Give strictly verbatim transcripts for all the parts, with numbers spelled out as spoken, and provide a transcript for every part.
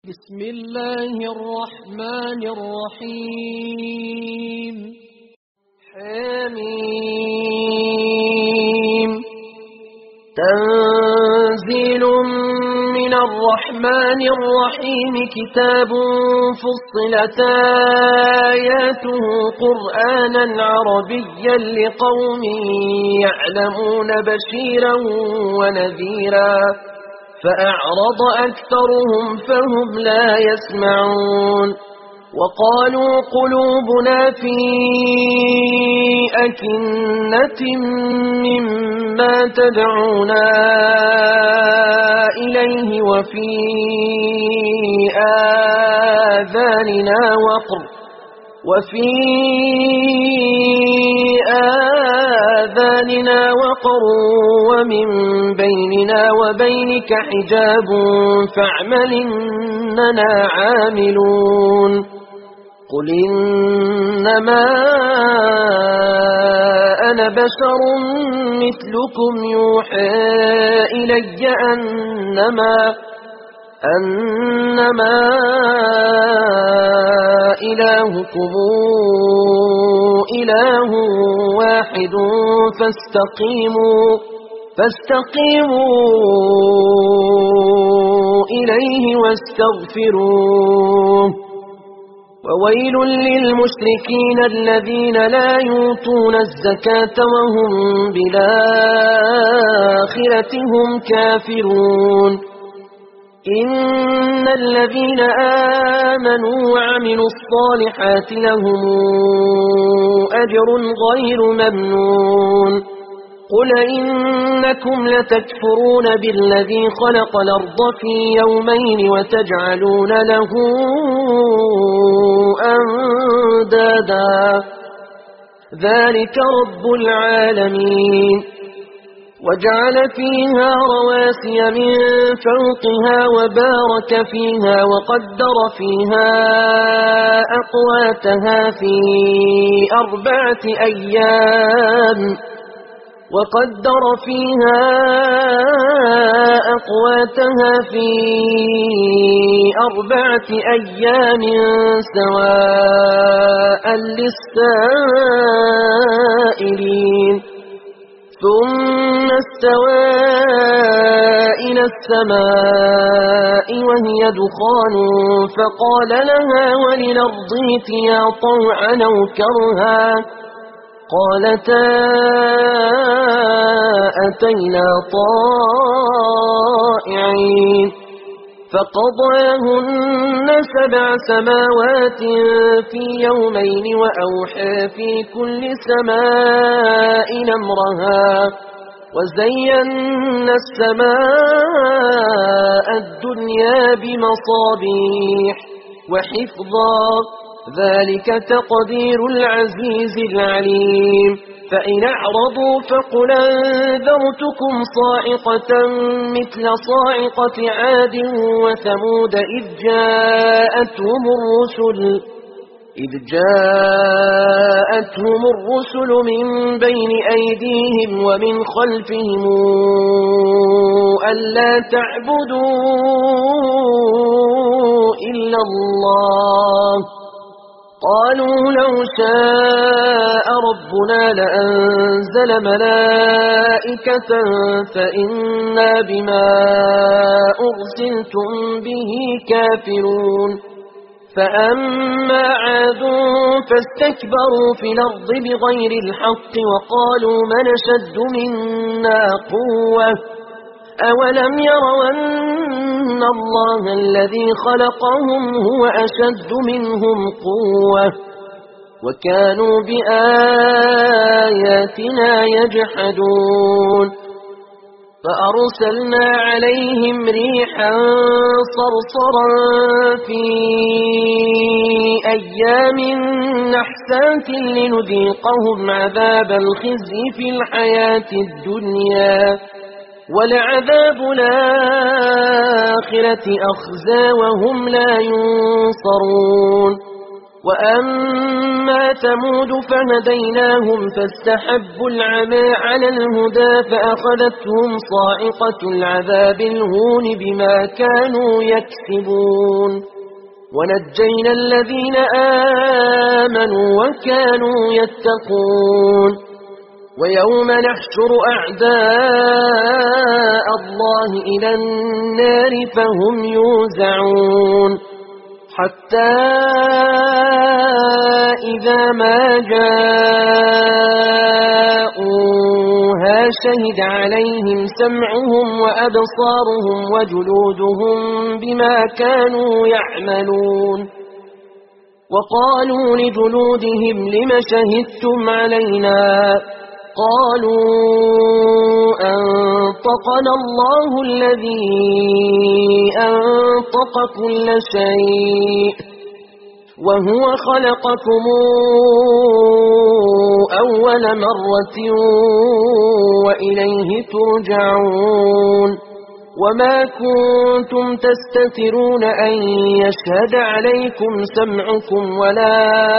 بسم الله الرحمن الرحيم. حميم. تنزيل من الرحمن الرحيم. كتاب فصلت آياته قرآنا عربيا لقوم يعلمون بشيرا ونذيرا فأعرض أكثرهم فهم لا يسمعون. وقالوا قلوبنا في أكنة مما تدعونا إليه وفي آذاننا وقر وفي آذاننا وقر ومن بيننا وبينك حجاب فاعمل إننا عاملون. قل إنما أنا بشر مثلكم يوحى إلي أنما أنما إلهكم إله واحد فاستقيموا فاستقيموا إليه واستغفروه. وويل للمشركين الذين لا يؤتون الزكاة وهم بالآخرة هم كافرون. إن الذين آمنوا وعملوا الصالحات لهم أجر غير ممنون. قل إنكم لتكفرون بالذي خلق الأرض في يومين وتجعلون له أندادا ذلك رب العالمين. وجعل فيها رواسي من فوقها وبارك فيها وقدر فيها أقواتها في أربعة أيام وقدر فيها أقواتها في أربعة أيام سواء للسائلين. ثم استوى إلى السماء وهي دخان فقال لها وللأرض ائتيا طوعا أو كرها قالتا أتينا طائعين. فقضاهن سبع سماوات في يومين وأوحى في كل سماء أمرها وزينا السماء الدنيا بمصابيح وحفظا ذلك تقدير العزيز العليم. فإن أعرضوا فقل أنذرتكم صاعقة مثل صاعقة عاد وثمود إذ جاءتهم الرسل إذ جاءتهم الرسل من بين أيديهم ومن خلفهم ألا تعبدوا إلا الله قالوا لو شاء ربنا لأنزل ملائكة فإنا بما أرسلتم به كافرون. فأما عاد فاستكبروا في الأرض بغير الحق وقالوا من أشد منا قوة أولم يروا أن الله الذي خلقهم هو أشد منهم قوة وكانوا بآياتنا يجحدون. فأرسلنا عليهم ريحا صرصرا في أيام نحسات لنذيقهم عذاب الخزي في الحياة الدنيا ولعذاب الآخرة أخزى وهم لا ينصرون. وأما ثمود فهديناهم فاستحبوا العمى على الهدى فأخذتهم صاعقة العذاب الهون بما كانوا يكسبون ونجينا الذين آمنوا وكانوا يتقون ويوم نحشر أعداء الله إلى النار فهم يوزعون حتى إذا ما جاءوها شهد عليهم سمعهم وأبصارهم وجلودهم بما كانوا يعملون وقالوا لجلودهم لم شهدتم علينا قالوا أنطقنا الله الذي أنطق كل شيء وهو خلقكم أول مرة وإليه ترجعون وما كنتم تستترون أن يشهد عليكم سمعكم ولا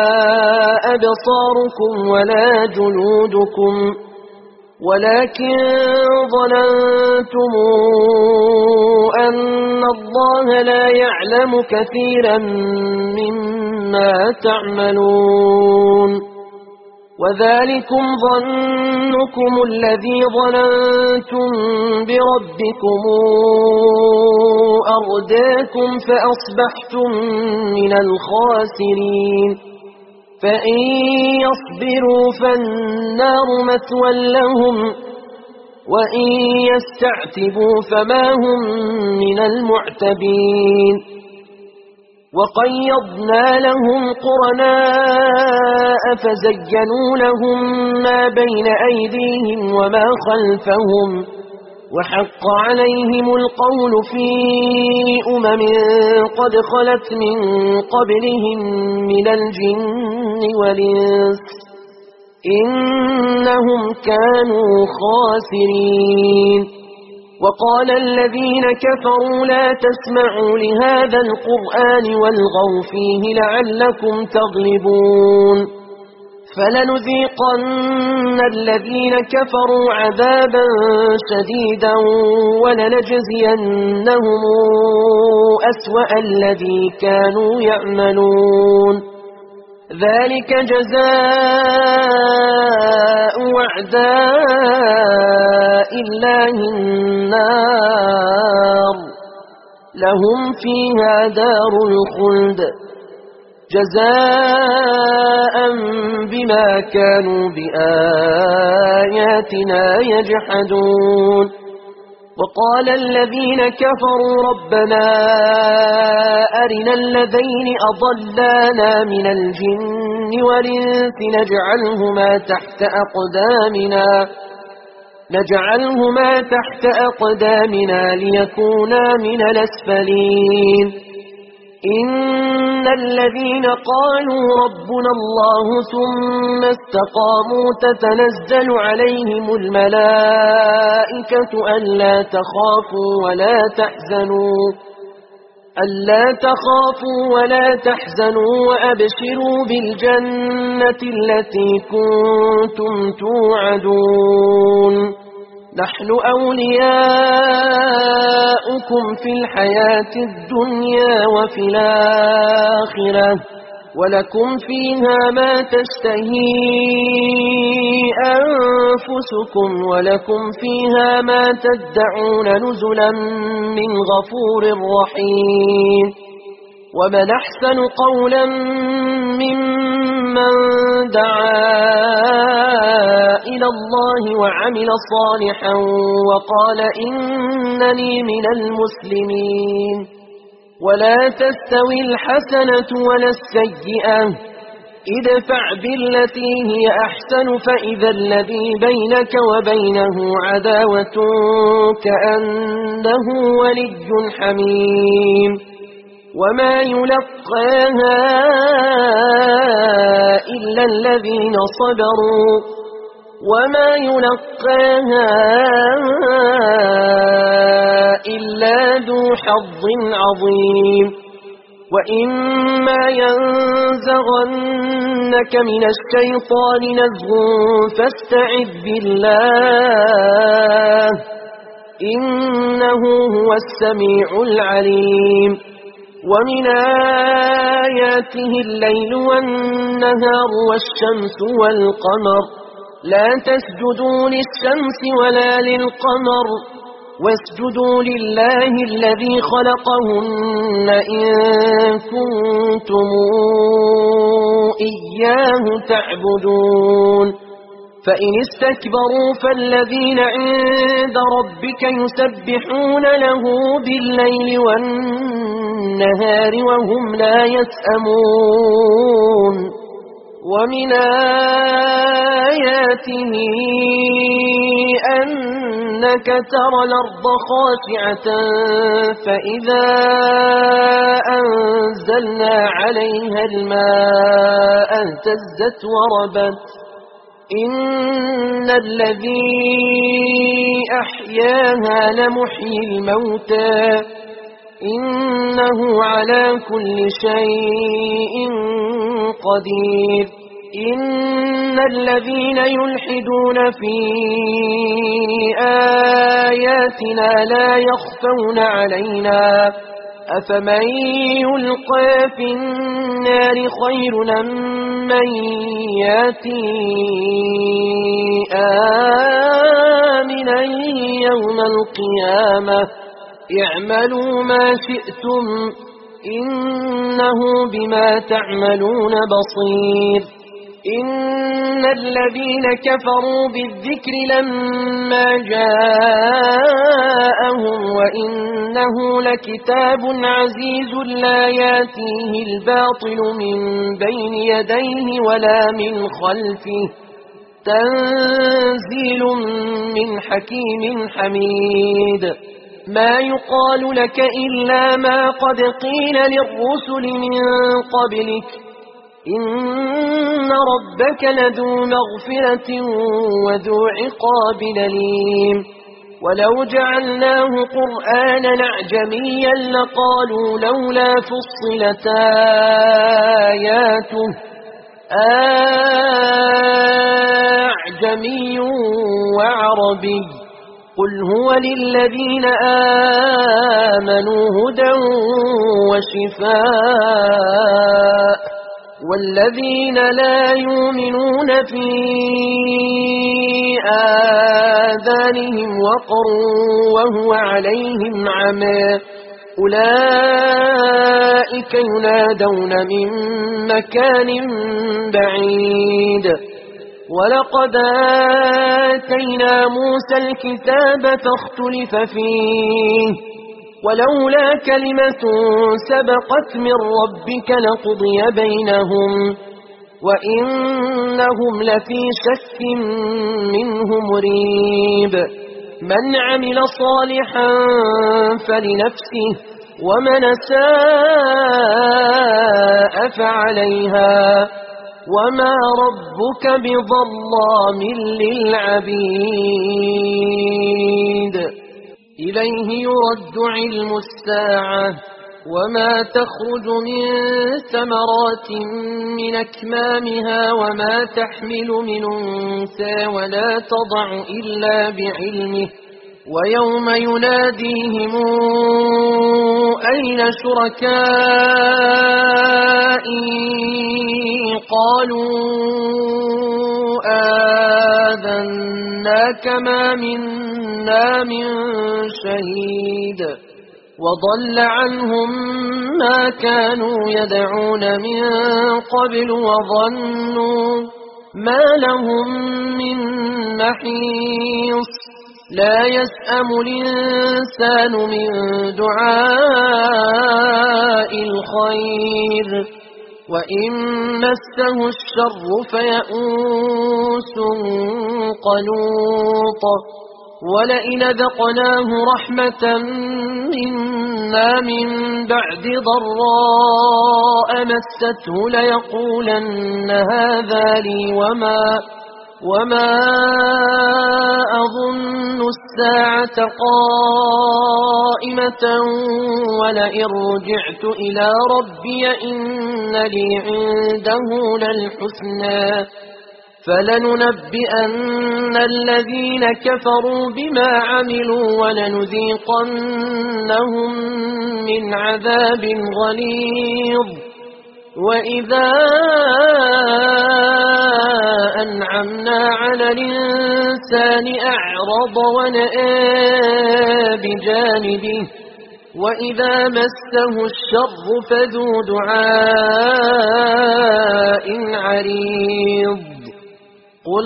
أبصاركم ولا جلودكم ولكن ظننتم أن الله لا يعلم كثيرا مما تعملون وذلكم ظنكم الذي ظننتم بربكم أرداكم فأصبحتم من الخاسرين فإن يصبروا فالنار مثوى لهم وإن يستعتبوا فما هم من المعتبين وقيضنا لهم قرناء فزينوا لهم ما بين أيديهم وما خلفهم وحق عليهم القول في أمم قد خلت من قبلهم من الجن والإنس إنهم كانوا خاسرين وقال الذين كفروا لا تسمعوا لهذا القرآن والغوا فيه لعلكم تغلبون فلنذيقن الذين كفروا عذابا شديدا ولنجزينهم أسوأ الذي كانوا يعملون ذلك جزاء أعداء الله النار لهم فيها دار الخلد جزاء بما كانوا بآياتنا يجحدون وقال الذين كفروا ربنا أرنا الذين أضلانا من الجن والإنس نجعلهما تحت أقدامنا نجعلهما تحت أقدامنا ليكونا من الأسفلين إن الذين قالوا ربنا الله ثم استقاموا تتنزل عليهم الملائكة ألا تخافوا ولا تحزنوا ألا تخافوا ولا تحزنوا وأبشروا بالجنة التي كنتم توعدون نحن أولياؤكم في الحياة الدنيا وفي الآخرة ولكم فيها ما تشتهي أنفسكم ولكم فيها ما تدعون نزلا من غفور رحيم ومن أحسن قولا ممن دعا إلى الله وعمل صالحا وقال إنني من المسلمين ولا تستوي الحسنة ولا السيئة ادفع بالتي هي أحسن فإذا الذي بينك وبينه عداوة كأنه ولي حميم وما يلقاها إلا الذين صبروا وما يلقاها إلا ذو حظ عظيم وإما ينزغنك من الشيطان نزغ فاستعذ بالله إنه هو السميع العليم ومن آياته الليل والنهار والشمس والقمر لا تسجدوا للشمس ولا للقمر واسجدوا لله الذي خلقهن إن كنتم إياه تعبدون فإن استكبروا فالذين عند ربك يسبحون له بالليل والنهار وهم لا يسأمون ومن آياته أنك ترى الأرض خاشعة فإذا أنزلنا عليها الماء اهتزت وربت إن الذي أحياها لمحيي الموتى إنه على كل شيء قدير إن الذين يلحدون في آياتنا لا يخفون علينا أفمن يلقى في النار خير من ياتي آمنا يوم القيامة اعملوا ما شئتم إنه بما تعملون بصير إن الذين كفروا بالذكر لما جاءهم وإنه لكتاب عزيز لا ياتيه الباطل من بين يديه ولا من خلفه تنزيل من حكيم حميد ما يقال لك إلا ما قد قيل للرسل من قبلك إن ربك لذو مغفرة وذو عقاب أليم ولو جعلناه قرآنا أعجميا لقالوا لولا فصلت آياته أعجمي وعربي قل هو للذين آمنوا هدى وشفاء والذين لا يؤمنون في آذانهم وقر وهو عليهم عمى أولئك ينادون من مكان بعيد ولقد آتينا موسى الكتاب فاختلف فيه ولولا كلمة سبقت من ربك لقضي بينهم وإنهم لفي شك منه مريب من عمل صالحا فلنفسه ومن ساء فعليها وما ربك بظلام للعبيد إليه يرد علم الساعة وما تخرج من ثمرات من أكمامها وما تحمل من أنثى ولا تضع إلا بعلمه ويوم يناديهم أين شركائي قالوا آذناك ما منا من شهيد وضل عنهم ما كانوا يدعون من قبل وظنوا ما لهم من محيص لا يسأم الإنسان من دعاء الخير وإن مسه الشر فيئوس قنوط ولئن ذقناه رحمة منا من بعد ضراء مسته ليقولن هذا لي وما وما أظن الساعة قائمة ولئن رجعت إلى ربي إن لي عنده للحسنى فلننبئن الذين كفروا بما عملوا ولنذيقنهم من عذاب غليظ وإذا أنعمنا على الإنسان أعرض ونأى بجانبه وإذا مسه الشر فذو دعاء عريض قل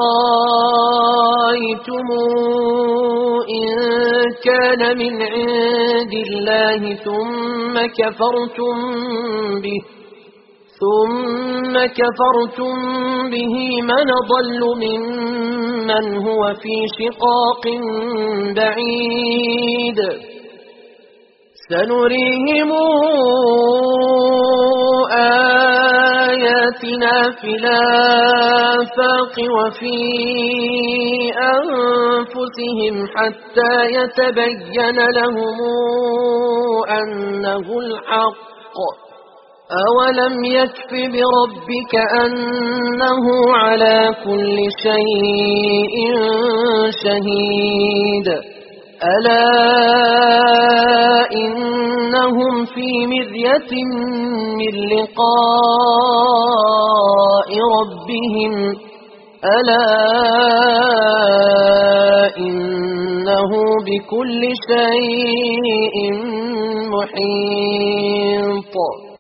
رأيتم إن كان من عند الله ثم كفرتم به ثم كفرتم به من ضل ممن هو في شقاق بعيد سنريهم آياتنا في الآفاق وفي أنفسهم حتى يتبين لهم أنه الحق أولم يكف بربك أنه على كل شيء شهيد ألا إنهم في مرية من لقاء ربهم ألا إنه بكل شيء محيط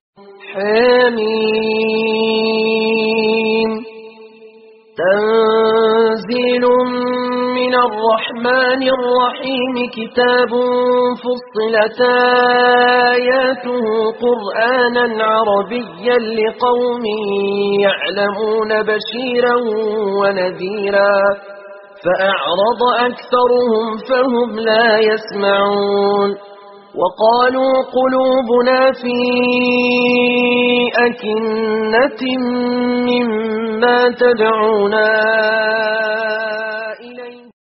حميم تنزيل من الرحمن الرحيم كتاب فصلت آياته قرآنا عربيا لقوم يعلمون بشيرا ونذيرا فأعرض أكثرهم فهم لا يسمعون وقالوا قلوبنا في أكنة مما تدعونا